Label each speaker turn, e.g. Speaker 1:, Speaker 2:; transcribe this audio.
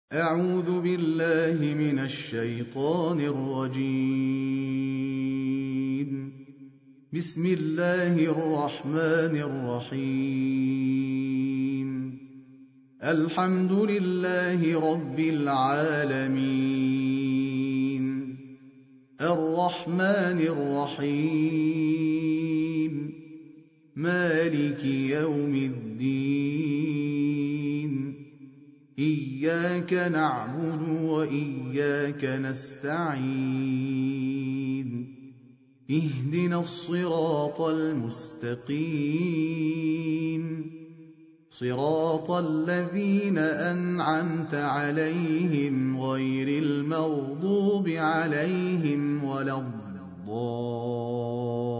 Speaker 1: أعوذ بالله من الشيطان الرجيم. بسم الله الرحمن الرحيم. الحمد لله رب العالمين، الرحمن الرحيم، مالك يوم الدين. إياك نعبد وإياك نستعين. اهدنا الصراط المستقيم، صراط الذين أنعمت عليهم غير المغضوب عليهم ولا الضالين.